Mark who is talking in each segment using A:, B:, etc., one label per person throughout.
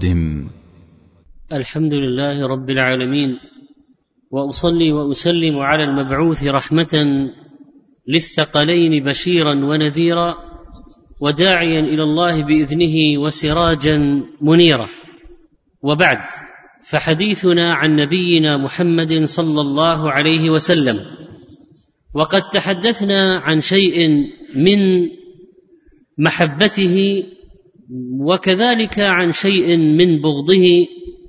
A: يقدم.
B: الحمد لله رب العالمين، وأصلي وأسلم على المبعوث رحمة للثقلين بشيرا ونذيرا وداعيا إلى الله بإذنه وسراجا منيرا. وبعد، فحديثنا عن نبينا محمد صلى الله عليه وسلم، وقد تحدثنا عن شيء من محبته وكذلك عن شيء من بغضه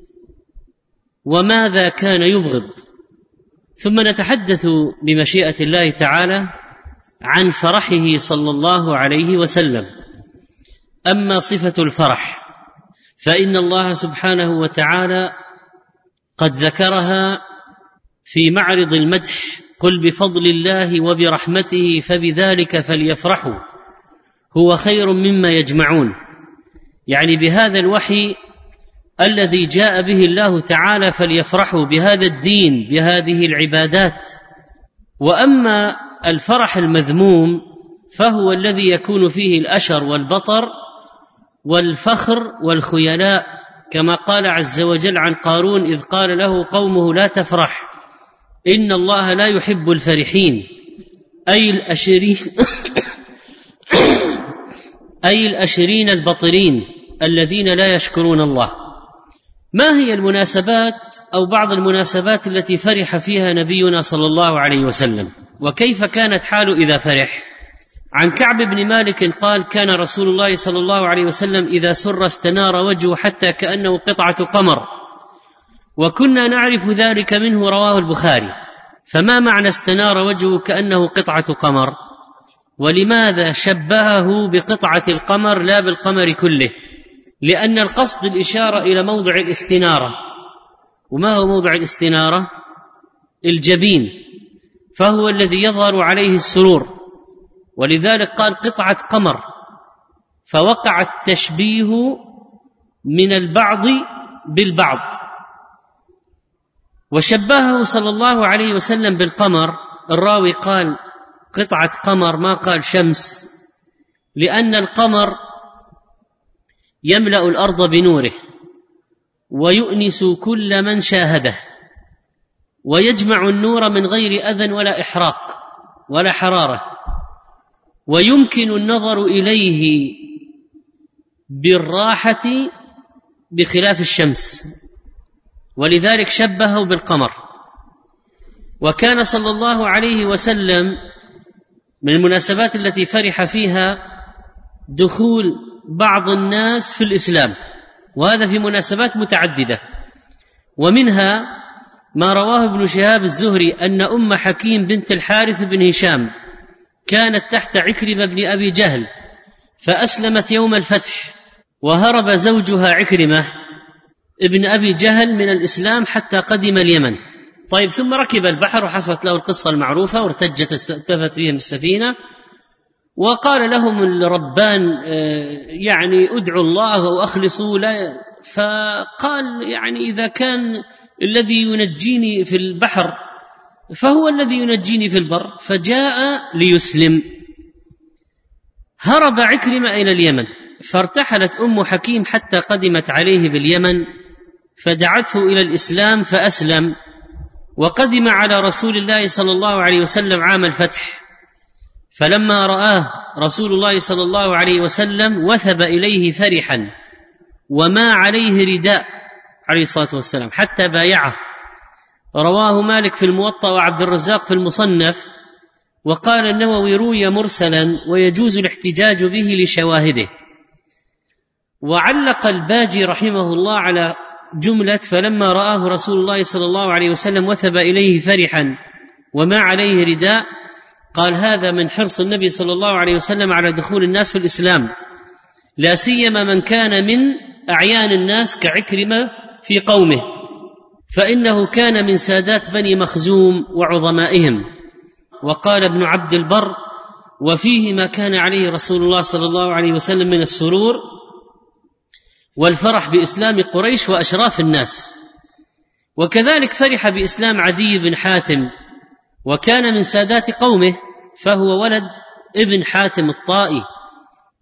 B: وماذا كان يبغض، ثم نتحدث بمشيئة الله تعالى عن فرحه صلى الله عليه وسلم. أما صفة الفرح فإن الله سبحانه وتعالى قد ذكرها في معرض المدح: قل بفضل الله وبرحمته فبذلك فليفرحوا هو خير مما يجمعون، يعني بهذا الوحي الذي جاء به الله تعالى فليفرحوا بهذا الدين بهذه العبادات. وأما الفرح المذموم فهو الذي يكون فيه الأشر والبطر والفخر والخيلاء، كما قال عز وجل عن قارون إذ قال له قومه لا تفرح إن الله لا يحب الفرحين، أي الأشرين البطرين الذين لا يشكرون الله. ما هي المناسبات أو بعض المناسبات التي فرح فيها نبينا صلى الله عليه وسلم، وكيف كانت حاله إذا فرح؟ عن كعب بن مالك قال: كان رسول الله صلى الله عليه وسلم إذا سر استنار وجهه حتى كأنه قطعة قمر، وكنا نعرف ذلك منه. رواه البخاري. فما معنى استنار وجهه كأنه قطعة قمر؟ ولماذا شبهه بقطعة القمر لا بالقمر كله؟ لأن القصد الإشارة إلى موضع الاستنارة. وما هو موضع الاستنارة؟ الجبين، فهو الذي يظهر عليه السرور، ولذلك قال قطعة قمر، فوقع التشبيه من البعض بالبعض. وشبهه صلى الله عليه وسلم بالقمر. الراوي قال قطعة قمر، ما قال شمس، لأن القمر يملأ الأرض بنوره ويؤنس كل من شاهده، ويجمع النور من غير أذى ولا إحراق ولا حرارة، ويمكن النظر إليه بالراحة بخلاف الشمس، ولذلك شبهه بالقمر. وكان صلى الله عليه وسلم من المناسبات التي فرح فيها دخول بعض الناس في الإسلام، وهذا في مناسبات متعددة، ومنها ما رواه ابن شهاب الزهري أن أم حكيم بنت الحارث بن هشام كانت تحت عكرمة بن أبي جهل فأسلمت يوم الفتح، وهرب زوجها عكرمة ابن أبي جهل من الإسلام حتى قدم اليمن. طيب، ثم ركب البحر وحصلت له القصة المعروفة وارتجت التفت بهم السفينة، وقال لهم الربان يعني ادعوا الله وأخلصوا لا، فقال يعني إذا كان الذي ينجيني في البحر فهو الذي ينجيني في البر، فجاء ليسلم. هرب عكرمة إلى اليمن، فارتحلت أم حكيم حتى قدمت عليه باليمن، فدعته إلى الإسلام فأسلم، وقدم على رسول الله صلى الله عليه وسلم عام الفتح. فلما رآه رسول الله صلى الله عليه وسلم وثب إليه فرحا، وما عليه رداء عليه الصلاة والسلام حتى بايعه. رواه مالك في الموطأ وعبد الرزاق في المصنف. وقال النووي روي مرسلا ويجوز الاحتجاج به لشواهده. وعلق الباجي رحمه الله على جملة فلما رآه رسول الله صلى الله عليه وسلم وثب إليه فرحا وما عليه رداء، قال هذا من حرص النبي صلى الله عليه وسلم على دخول الناس في الإسلام، لا سيما من كان من أعيان الناس كعكرمة في قومه، فإنه كان من سادات بني مخزوم وعظمائهم. وقال ابن عبد البر وفيه ما كان عليه رسول الله صلى الله عليه وسلم من السرور والفرح بإسلام قريش وأشراف الناس. وكذلك فرح بإسلام عدي بن حاتم، وكان من سادات قومه، فهو ولد ابن حاتم الطائي،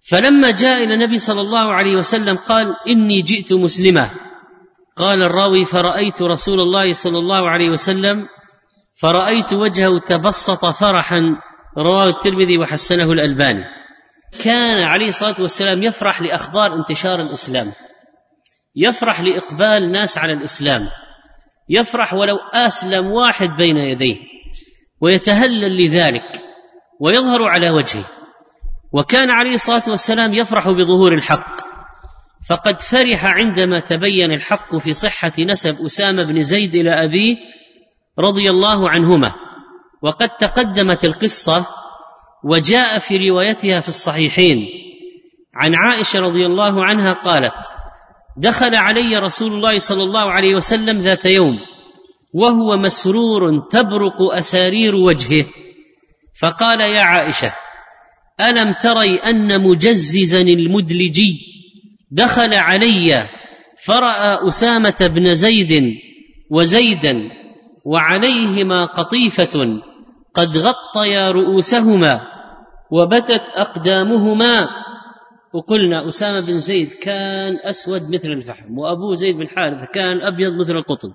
B: فلما جاء إلى النبي صلى الله عليه وسلم قال: إني جئت مسلما. قال الراوي: فرأيت رسول الله صلى الله عليه وسلم فرأيت وجهه تبسط فرحا. رواه الترمذي وحسنه الألباني. كان عليه الصلاة والسلام يفرح لأخبار انتشار الإسلام، يفرح لإقبال الناس على الإسلام، يفرح ولو أسلم واحد بين يديه، ويتهلل لذلك ويظهر على وجهه. وكان عليه الصلاة والسلام يفرح بظهور الحق، فقد فرح عندما تبين الحق في صحة نسب أسامة بن زيد إلى أبيه رضي الله عنهما، وقد تقدمت القصة وجاء في روايتها في الصحيحين عن عائشة رضي الله عنها قالت: دخل علي رسول الله صلى الله عليه وسلم ذات يوم وهو مسرور تبرق أسارير وجهه، فقال: يا عائشة، ألم تري أن مجززا المدلجي دخل علي فرأى أسامة بن زيد وزيدا وعليهما قطيفة قد غطيا رؤوسهما وبتت أقدامهما. وقلنا أسامة بن زيد كان أسود مثل الفحم، وأبوه زيد بن حارثة كان أبيض مثل القطن.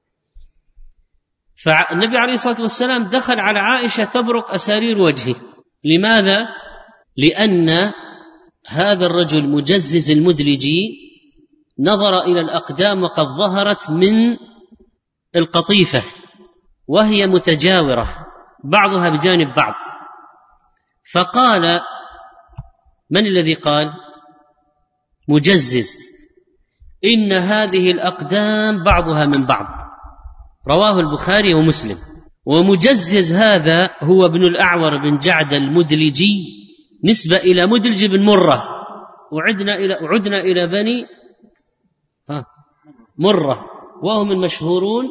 B: فالنبي عليه الصلاة والسلام دخل على عائشة تبرق أسارير وجهه. لماذا؟ لأن هذا الرجل مجزز المدلجي نظر إلى الأقدام وقد ظهرت من القطيفة وهي متجاورة بعضها بجانب بعض، فقال: من الذي قال؟ مجزز، إن هذه الأقدام بعضها من بعض. رواه البخاري ومسلم. ومجزز هذا هو ابن الأعور بن جعد المدلجي، نسبة إلى مدلج بن مرة، وعدنا إلى بني مرة، وهم المشهورون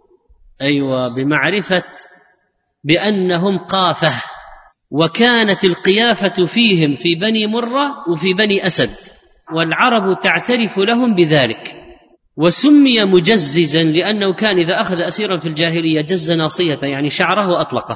B: بمعرفة بأنهم قافة، وكانت القيافة فيهم في بني مرة وفي بني أسد، والعرب تعترف لهم بذلك. وسمي مجززا لأنه كان إذا أخذ أسيرا في الجاهلية جز ناصية، يعني شعره وأطلقه.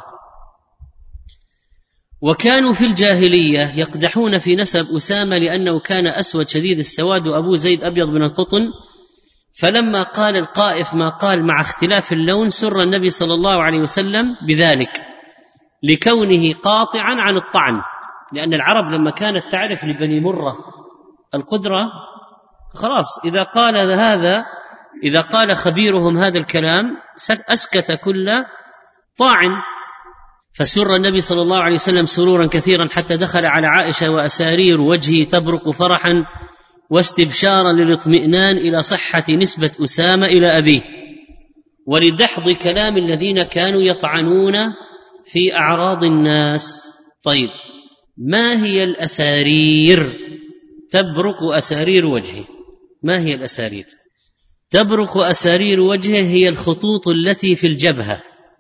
B: وكانوا في الجاهلية يقدحون في نسب أسامة لأنه كان أسود شديد السواد وأبو زيد أبيض من القطن. فلما قال القائف ما قال مع اختلاف اللون سر النبي صلى الله عليه وسلم بذلك لكونه قاطعا عن الطعن، لأن العرب لما كانت تعرف لبني مرة القدرة خلاص إذا قال خبيرهم هذا الكلام أسكت كل طاعن. فسر النبي صلى الله عليه وسلم سرورا كثيرا حتى دخل على عائشة وأسارير وجهه تبرق فرحا واستبشارا للاطمئنان إلى صحة نسبة أسامة إلى أبيه، ولدحض كلام الذين كانوا يطعنون في أعراض الناس. طيب، ما هي الأسارير؟ تبرق أسارير وجهه. ما هي الأسارير؟ تبرق أسارير وجهه هي الخطوط التي في الجبهة،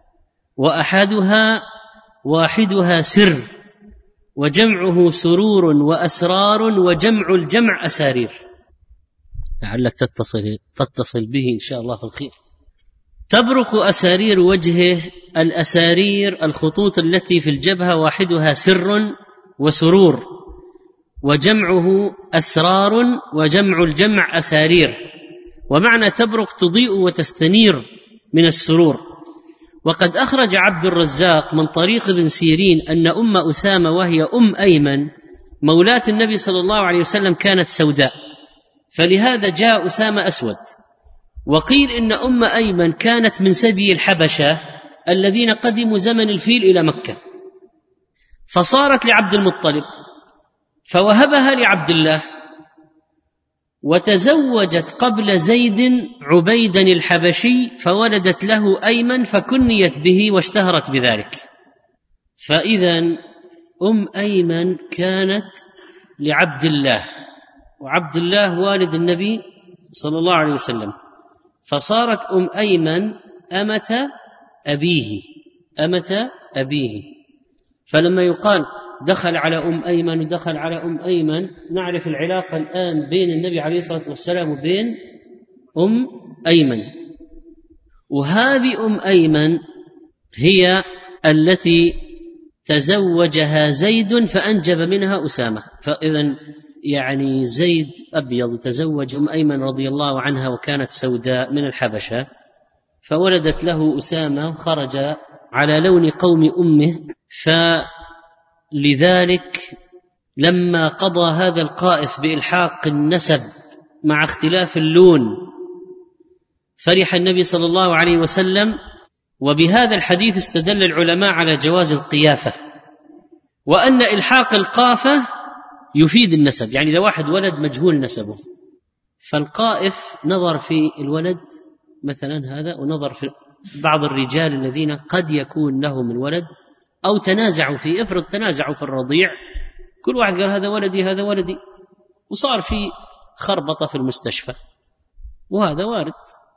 B: واحدها سر، وجمعه سرور وأسرار، وجمع الجمع أسارير. لعلك تتصل به إن شاء الله في الخير. تبرق أسارير وجهه، الأسارير الخطوط التي في الجبهة، واحدها سر وسرور، وجمعه أسرار، وجمع الجمع أسارير. ومعنى تبرق تضيء وتستنير من السرور. وقد أخرج عبد الرزاق من طريق ابن سيرين أن أم أسامة وهي أم أيمن مولاة النبي صلى الله عليه وسلم كانت سوداء، فلهذا جاء أسامة أسود. وقيل إن أم أيمن كانت من سبي الحبشة الذين قدموا زمن الفيل إلى مكة، فصارت لعبد المطلب فوهبها لعبد الله، وتزوجت قبل زيد عبيدا الحبشي فولدت له أيمن فكنيت به واشتهرت بذلك. فإذا أم أيمن كانت لعبد الله، وعبد الله والد النبي صلى الله عليه وسلم، فصارت أم أيمن أمة أبيه. فلما يقال دخل على أم أيمن ودخل على أم أيمن، نعرف العلاقة الآن بين النبي عليه الصلاة والسلام وبين أم أيمن. وهذه أم أيمن هي التي تزوجها زيد فأنجب منها أسامة. فإذن يعني زيد أبيض تزوج أيمن رضي الله عنها وكانت سوداء من الحبشة، فولدت له أسامة خرج على لون قوم أمه. فلذلك لما قضى هذا القائف بإلحاق النسب مع اختلاف اللون فرح النبي صلى الله عليه وسلم. وبهذا الحديث استدل العلماء على جواز القيافة، وأن إلحاق القافة يفيد النسب. يعني لو واحد ولد مجهول نسبه، فالقائف نظر في الولد مثلا هذا، ونظر في بعض الرجال الذين قد يكون لهم الولد، أو تنازعوا فيه، افرض تنازعوا في الرضيع، كل واحد قال هذا ولدي هذا ولدي، وصار في خربطة في المستشفى، وهذا وارد.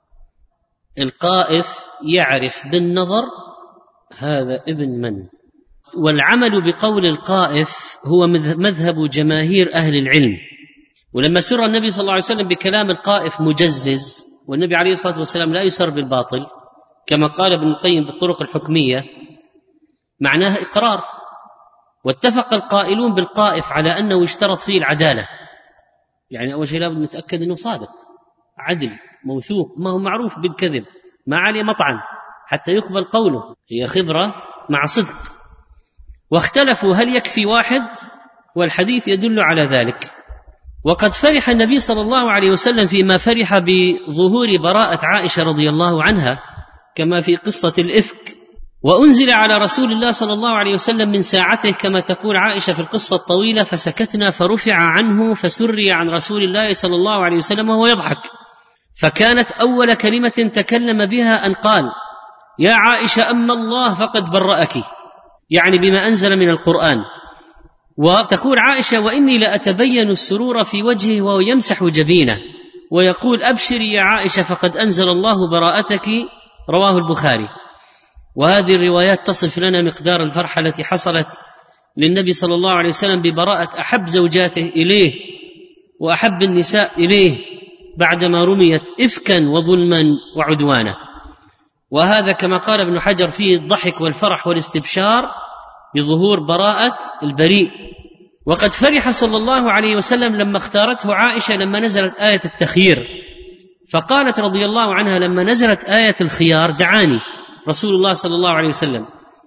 B: القائف يعرف بالنظر هذا ابن من. والعمل بقول القائف هو مذهب جماهير أهل العلم. ولما سر النبي صلى الله عليه وسلم بكلام القائف مجزز، والنبي عليه الصلاة والسلام لا يسر بالباطل كما قال ابن القيم بالطرق الحكمية، معناه إقرار. واتفق القائلون بالقائف على أنه يشترط فيه العدالة، يعني أول شيء لابد نتأكد أنه صادق عدل موثوق، ما هو معروف بالكذب، ما عليه مطعن حتى يقبل قوله، هي خبرة مع صدق. واختلفوا هل يكفي واحد، والحديث يدل على ذلك. وقد فرح النبي صلى الله عليه وسلم فيما فرح بظهور براءة عائشة رضي الله عنها كما في قصة الإفك، وأنزل على رسول الله صلى الله عليه وسلم من ساعته كما تقول عائشة في القصة الطويلة: فسكتنا فرفع عنه فسري عن رسول الله صلى الله عليه وسلم وهو يضحك، فكانت أول كلمة تكلم بها أن قال: يا عائشة أما الله فقد برأك، يعني بما أنزل من القرآن. وتقول عائشة: وإني لأتبين السرور في وجهه وهو يمسح جبينه ويقول: أبشري يا عائشة فقد أنزل الله براءتك، رواه البخاري. وهذه الروايات تصف لنا مقدار الفرحة التي حصلت للنبي صلى الله عليه وسلم ببراءة أحب زوجاته إليه وأحب النساء إليه بعدما رميت إفكا وظلما وعدوانا. وهذا كما قال ابن حجر فيه الضحك والفرح والاستبشار بظهور براءة البريء. وقد فرح صلى الله عليه وسلم لما اختارته عائشة لما نزلت آية التخيير، فقالت رضي الله عنها: لما نزلت آية الخيار دعاني رسول الله صلى الله عليه وسلم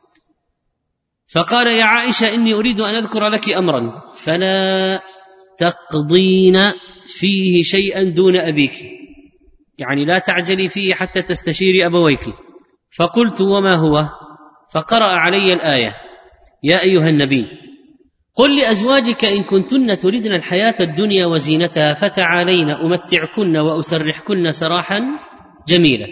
B: فقال: يا عائشة إني أريد أن أذكر لك أمرا فلا تقضين فيه شيئا دون أبيك، يعني لا تعجلي فيه حتى تستشيري أبويك. فقلت: وما هو؟ فقرأ علي الآية: يا أيها النبي قل لأزواجك إن كنتن تردن الحياة الدنيا وزينتها فتعالين أمتعكن وأسرحكن سراحا جميلا،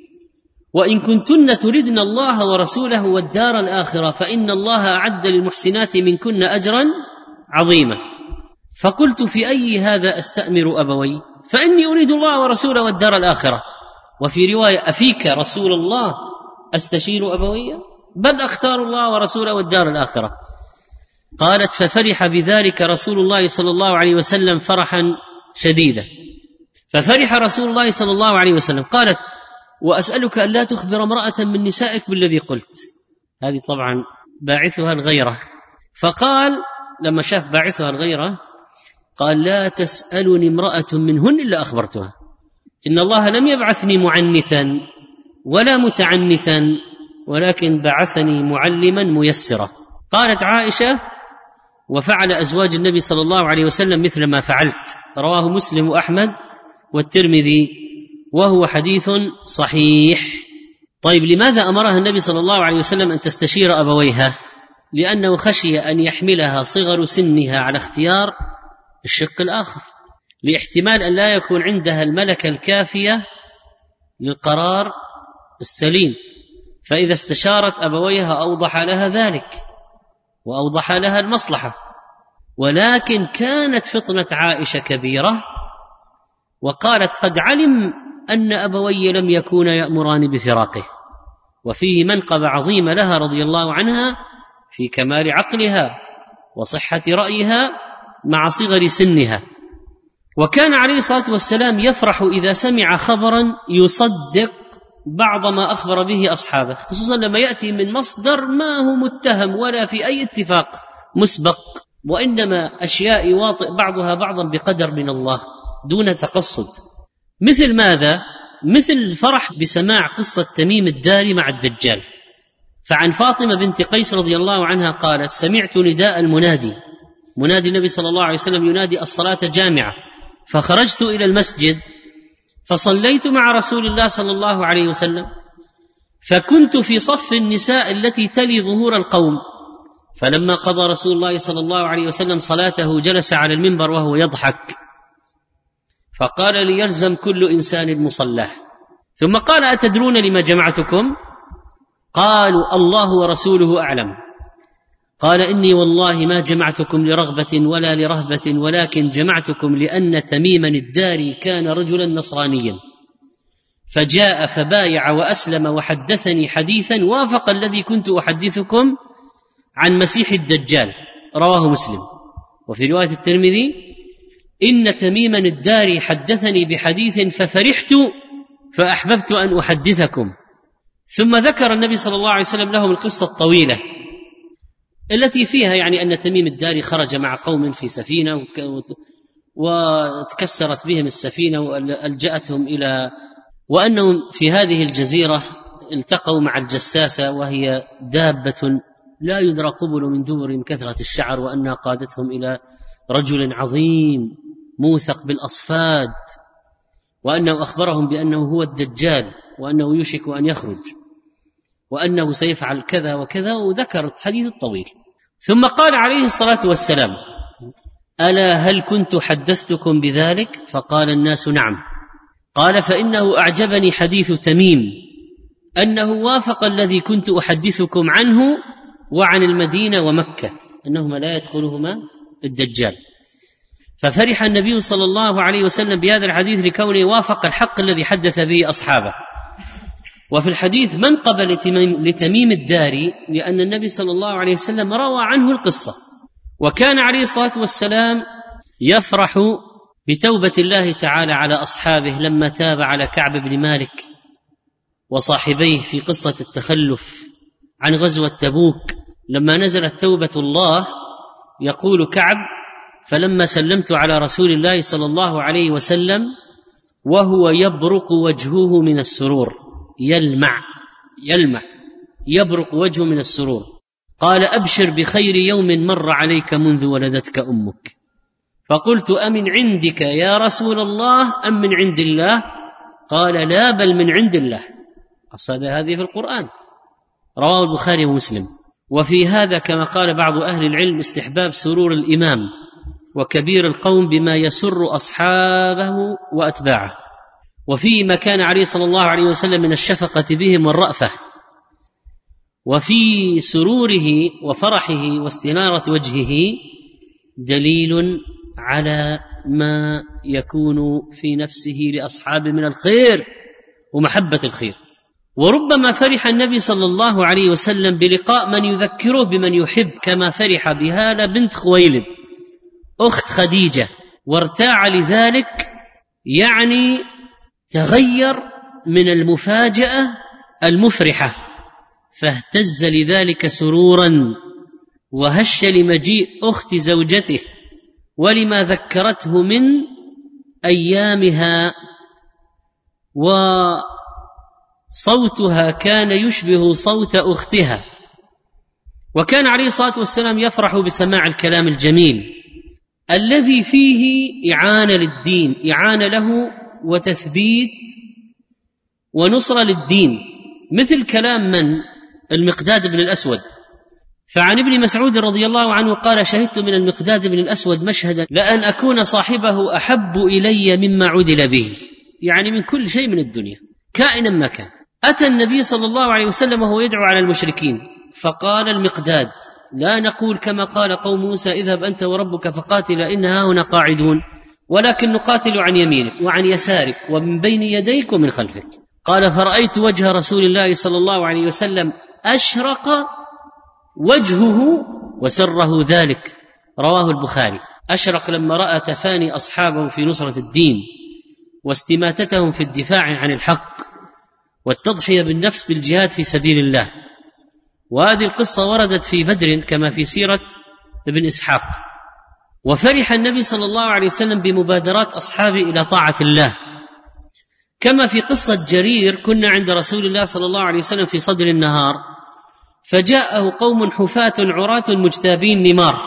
B: وإن كنتن تردن الله ورسوله والدار الآخرة فإن الله أعد للمحسنات منكن أجرا عظيما. فقلت: في أي هذا أستأمر أبوي؟ فإني أريد الله ورسوله والدار الآخرة. وفي رواية: أفيك رسول الله أستشير أبوي؟ بل أختار الله ورسوله والدار الآخرة. قالت: ففرح بذلك رسول الله صلى الله عليه وسلم فرحا شديدا. ففرح رسول الله صلى الله عليه وسلم. قالت: وأسألك أن لا تخبر امرأة من نسائك بالذي قلت. هذه طبعا باعثها الغيرة. فقال لما شاف باعثها الغيرة قال: لا تسألني امرأة منهن إلا أخبرتها، إن الله لم يبعثني معنتا ولا متعنتا ولكن بعثني معلما ميسرا. قالت عائشة: وفعل أزواج النبي صلى الله عليه وسلم مثل ما فعلت، رواه مسلم وأحمد والترمذي وهو حديث صحيح. طيب، لماذا أمرها النبي صلى الله عليه وسلم أن تستشير أبويها؟ لأنه خشي أن يحملها صغر سنها على اختيار الشق الآخر، لاحتمال أن لا يكون عندها الملكة الكافية للقرار السليم، فإذا استشارت أبويها أوضح لها ذلك وأوضح لها المصلحة. ولكن كانت فطنة عائشة كبيرة، وقالت: قد علم أن أبوي لم يكونا يأمران بفراقه. وفيه منقبة عظيمة لها رضي الله عنها في كمال عقلها وصحة رأيها مع صغر سنها. وكان عليه الصلاة والسلام يفرح إذا سمع خبرا يصدق بعض ما أخبر به أصحابه، خصوصا لما يأتي من مصدر ما هو متهم ولا في أي اتفاق مسبق، وإنما أشياء يواطئ بعضها بعضا بقدر من الله دون تقصد. مثل ماذا؟ مثل الفرح بسماع قصة تميم الداري مع الدجال. فعن فاطمة بنت قيس رضي الله عنها قالت: سمعت نداء المنادي، منادي النبي صلى الله عليه وسلم ينادي الصلاة جامعة، فخرجت إلى المسجد فصليت مع رسول الله صلى الله عليه وسلم، فكنت في صف النساء التي تلي ظهور القوم، فلما قضى رسول الله صلى الله عليه وسلم صلاته جلس على المنبر وهو يضحك، فقال: ليلزم كل إنسان مصلاه. ثم قال: أتدرون لما جمعتكم؟ قالوا: الله ورسوله أعلم. قال: إني والله ما جمعتكم لرغبة ولا لرهبة، ولكن جمعتكم لأن تميما الداري كان رجلا نصرانيا، فجاء فبايع وأسلم وحدثني حديثا وافق الذي كنت أحدثكم عن مسيح الدجال، رواه مسلم. وفي رواية الترمذي: إن تميما الداري حدثني بحديث ففرحت فأحببت أن أحدثكم. ثم ذكر النبي صلى الله عليه وسلم لهم القصة الطويلة التي فيها يعني أن تميم الداري خرج مع قوم في سفينة وتكسرت بهم السفينة وألجأتهم إلى، وأنهم في هذه الجزيرة التقوا مع الجساسة وهي دابة لا يدرى قبل من دبر من كثرة الشعر، وأنها قادتهم إلى رجل عظيم موثق بالأصفاد، وأنه أخبرهم بأنه هو الدجال، وأنه يوشك أن يخرج، وأنه سيفعل كذا وكذا، وذكرت حديث الطويل. ثم قال عليه الصلاة والسلام: ألا هل كنت حدثتكم بذلك؟ فقال الناس: نعم. قال: فإنه أعجبني حديث تميم أنه وافق الذي كنت أحدثكم عنه وعن المدينة ومكة أنهما لا يدخلهما الدجال. ففرح النبي صلى الله عليه وسلم بهذا الحديث لكونه وافق الحق الذي حدث به أصحابه. وفي الحديث منقبة لتميم الداري لأن النبي صلى الله عليه وسلم روى عنه القصة، وكان عليه الصلاة والسلام يفرح بتوبة الله تعالى على أصحابه لما تاب على كعب بن مالك وصاحبيه في قصة التخلف عن غزوة تبوك. لما نزلت توبة الله يقول كعب: فلما سلمت على رسول الله صلى الله عليه وسلم وهو يبرق وجهه من السرور، يلمع يبرق وجهه من السرور، قال: أبشر بخير يوم مر عليك منذ ولدتك أمك. فقلت: أمن عندك يا رسول الله أم من عند الله؟ قال: لا، بل من عند الله. أصل هذه في القرآن، رواه البخاري ومسلم. وفي هذا كما قال بعض أهل العلم استحباب سرور الإمام وكبير القوم بما يسر أصحابه وأتباعه، وفي ما كان عليه صلى الله عليه وسلم من الشفقة بهم والرأفة، وفي سروره وفرحه واستنارة وجهه دليل على ما يكون في نفسه لأصحابه من الخير ومحبة الخير. وربما فرح النبي صلى الله عليه وسلم بلقاء من يذكره بمن يحب، كما فرح بهالة بنت خويلد أخت خديجة، وارتاع لذلك، يعني تغير من المفاجأة المفرحة، فاهتز لذلك سرورا وهش لمجيء أخت زوجته ولما ذكرته من أيامها، وصوتها كان يشبه صوت أختها. وكان عليه الصلاة والسلام يفرح بسماع الكلام الجميل الذي فيه إعانة للدين، إعانة له وتثبيت ونصرة للدين، مثل كلام من؟ المقداد بن الأسود. فعن ابن مسعود رضي الله عنه قال: شهدت من المقداد بن الأسود مشهدا لأن أكون صاحبه أحب إلي مما عدل به، يعني من كل شيء من الدنيا كائنا ما كان. أتى النبي صلى الله عليه وسلم وهو يدعو على المشركين، فقال المقداد: لا نقول كما قال قوم موسى: اذهب أنت وربك فقاتلا إنها هنا قاعدون، ولكن نقاتل عن يمينك وعن يسارك ومن بين يديك ومن خلفك. قال: فرأيت وجه رسول الله صلى الله عليه وسلم أشرق وجهه وسره ذلك، رواه البخاري. أشرق لما رأى تفاني أصحابه في نصرة الدين واستماتتهم في الدفاع عن الحق، والتضحية بالنفس بالجهاد في سبيل الله. وهذه القصة وردت في بدر كما في سيرة ابن إسحاق. وفرح النبي صلى الله عليه وسلم بمبادرات أصحابه إلى طاعة الله، كما في قصة جرير: كنا عند رسول الله صلى الله عليه وسلم في صدر النهار فجاءه قوم حفاة عراة مجتابين نمار.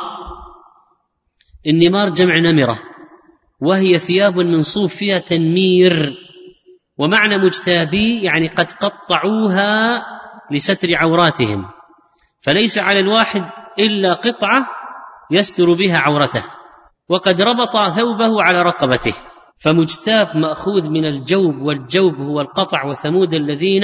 B: النمار جمع نمرة، وهي ثياب من صوف فيها تنمير، ومعنى مجتابي يعني قد قطعوها لستر عوراتهم، فليس على الواحد إلا قطعة يستر بها عورته، وقد ربط ثوبه على رقبته. فمجتاب مأخوذ من الجوب، والجوب هو القطع، وثمود الذين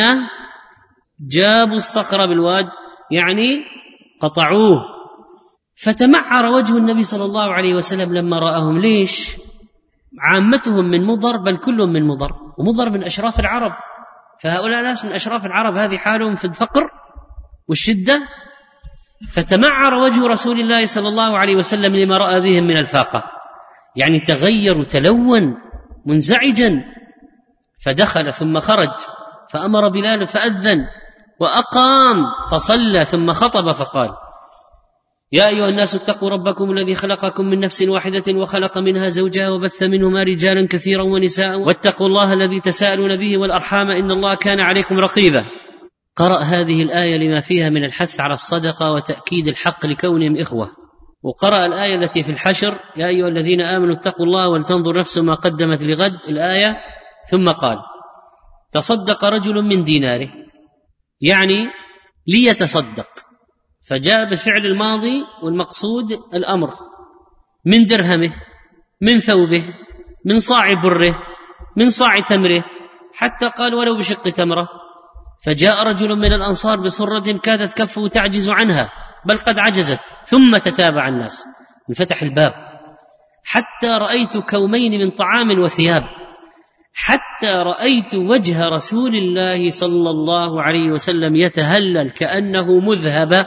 B: جابوا الصخر بالواد يعني قطعوه. فتمعر وجه النبي صلى الله عليه وسلم لما رآهم. ليش؟ عامتهم من مضر، بل كلهم من مضر، ومضر من أشراف العرب، فهؤلاء ناس من أشراف العرب، هذه حالهم في الفقر والشدة. فتمعر وجه رسول الله صلى الله عليه وسلم لما رأى بهم من الفاقة، يعني تغير وتلون منزعجا. فدخل ثم خرج، فأمر بلال فأذن وأقام فصلى، ثم خطب فقال: يا أيها الناس اتقوا ربكم الذي خلقكم من نفس واحدة وخلق منها زوجها وبث منهما رجالا كثيرا ونساء واتقوا الله الذي تساءلون به والأرحام إن الله كان عليكم رقيبا. قرأ هذه الآية لما فيها من الحث على الصدقة وتأكيد الحق لكونهم إخوة. وقرأ الآية التي في الحشر: يا أيها الذين آمنوا اتقوا الله ولتنظر نفس ما قدمت لغد، الآية. ثم قال: تصدق رجل من ديناره، يعني ليتصدق، فجاء بالفعل الماضي والمقصود الأمر، من درهمه، من ثوبه، من صاع بره، من صاع تمره، حتى قال ولو بشق تمرة. فجاء رجل من الأنصار بصرة كادت كفه تعجز عنها، بل قد عجزت، ثم تتابع الناس، انفتح الباب حتى رأيت كومين من طعام وثياب، حتى رأيت وجه رسول الله صلى الله عليه وسلم يتهلل كأنه مذهب،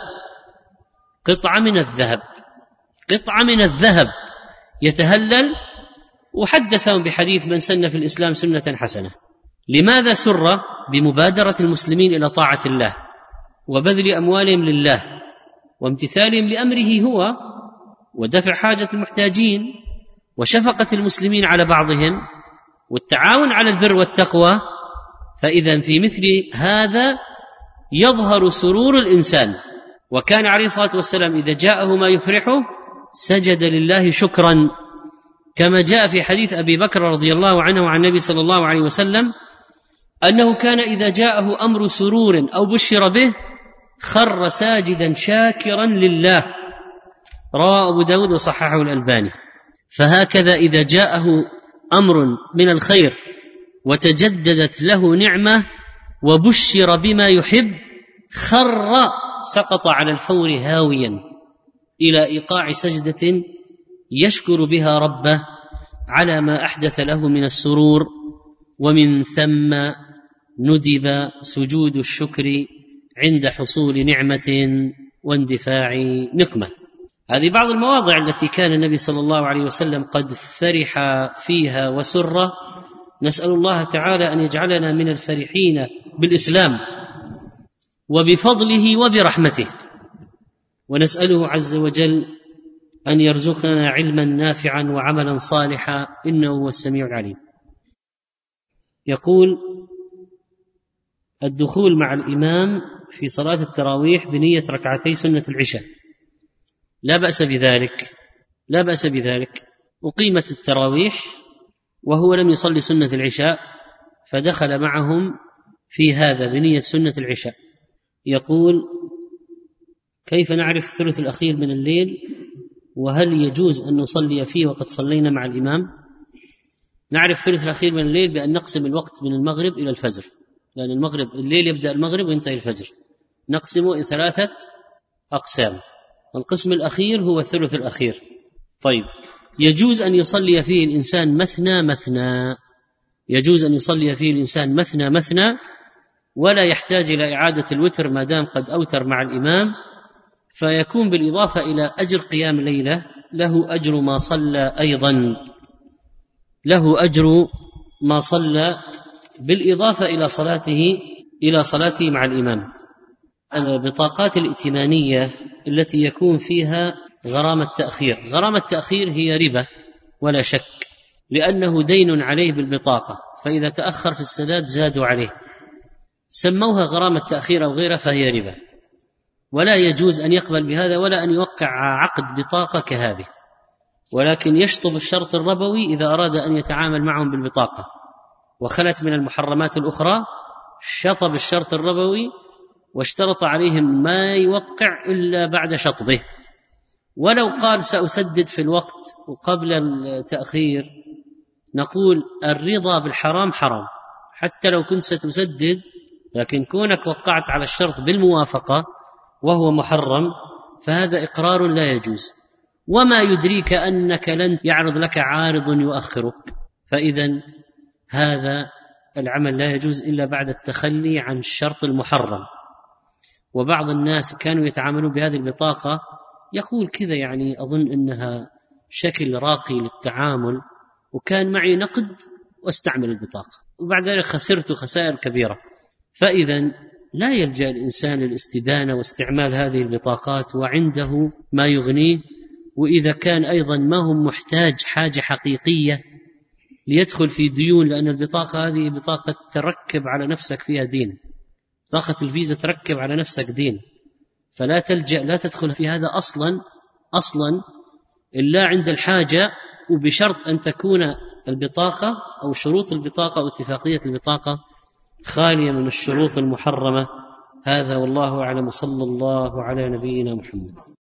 B: قطعة من الذهب، قطعة من الذهب يتهلل. وحدثهم بحديث: من سن في الإسلام سنة حسنة. لماذا سر بمبادرة المسلمين إلى طاعة الله وبذل أموالهم لله وامتثالهم لأمره هو، ودفع حاجة المحتاجين، وشفقة المسلمين على بعضهم، والتعاون على البر والتقوى. فإذا في مثل هذا يظهر سرور الإنسان. وكان عليه الصلاة والسلام إذا جاءه ما يفرحه سجد لله شكرا، كما جاء في حديث أبي بكر رضي الله عنه عن النبي صلى الله عليه وسلم أنه كان إذا جاءه أمر سرور أو بشر به خر ساجدا شاكرا لله، رواه أبو داود وصححه الألباني. فهكذا إذا جاءه أمر من الخير وتجددت له نعمة وبشر بما يحب خر سقط على الفور هاويا إلى إيقاع سجدة يشكر بها ربه على ما أحدث له من السرور، ومن ثم ندب سجود الشكر عند حصول نعمة واندفاع نقمة. هذه بعض المواضع التي كان النبي صلى الله عليه وسلم قد فرح فيها وسر. نسأل الله تعالى أن يجعلنا من الفرحين بالإسلام وبفضله وبرحمته، ونسأله عز وجل أن يرزقنا علما نافعا وعملا صالحا إنه هو السميع العليم. يقول: الدخول مع الإمام في صلاة التراويح بنية ركعتي سنة العشاء، لا بأس بذلك، لا بأس بذلك. أقيمت التراويح وهو لم يصلي سنة العشاء فدخل معهم في هذا بنية سنة العشاء. يقول: كيف نعرف الثلث الأخير من الليل، وهل يجوز أن نصلي فيه وقد صلينا مع الإمام؟ نعرف الثلث الأخير من الليل بأن نقسم الوقت من المغرب إلى الفجر، لأن المغرب الليل يبدأ المغرب وينتهي الفجر، نقسمه إلى 3 أقسام، القسم الأخير هو الثلث الأخير. طيب، يجوز أن يصلي فيه الإنسان مثنى مثنى، يجوز أن يصلي فيه الإنسان مثنى مثنى، ولا يحتاج إلى إعادة الوتر ما دام قد أوتر مع الإمام، فيكون بالإضافة إلى أجر قيام ليلة له أجر ما صلى، أيضا له أجر ما صلى بالإضافة إلى صلاته إلى صلاته مع الإمام. البطاقات الائتمانية التي يكون فيها غرامة تأخير، غرامة التأخير هي ربا ولا شك، لأنه دين عليه بالبطاقة، فإذا تأخر في السداد زادوا عليه، سموها غرامة تأخير أو غيرها، فهي ربا، ولا يجوز أن يقبل بهذا ولا أن يوقع عقد بطاقة كهذه، ولكن يشطب الشرط الربوي إذا أراد أن يتعامل معهم بالبطاقة وخلت من المحرمات الأخرى، شطب الشرط الربوي واشترط عليهم ما يوقع إلا بعد شطبه. ولو قال سأسدد في الوقت وقبل التأخير، نقول الرضا بالحرام حرام حتى لو كنت ستسدد، لكن كونك وقعت على الشرط بالموافقة وهو محرم فهذا إقرار لا يجوز. وما يدريك أنك لن يعرض لك عارض يؤخرك، فإذا هذا العمل لا يجوز إلا بعد التخلي عن الشرط المحرم. وبعض الناس كانوا يتعاملون بهذه البطاقة، يقول كذا يعني أظن أنها شكل راقي للتعامل، وكان معي نقد واستعمل البطاقة وبعد ذلك خسرت خسائر كبيرة. فإذا لا يلجأ الإنسان للاستدانة واستعمال هذه البطاقات وعنده ما يغنيه، وإذا كان أيضا ما هو محتاج حاجة حقيقية ليدخل في ديون، لأن البطاقة هذه بطاقة تركب على نفسك فيها دين، بطاقة الفيزا تركب على نفسك دين، فلا تلجأ، لا تدخل في هذا أصلا إلا عند الحاجة، وبشرط أن تكون البطاقة أو شروط البطاقة أو اتفاقية البطاقة خالية من الشروط المحرمة. هذا والله أعلم، صلى الله على نبينا محمد.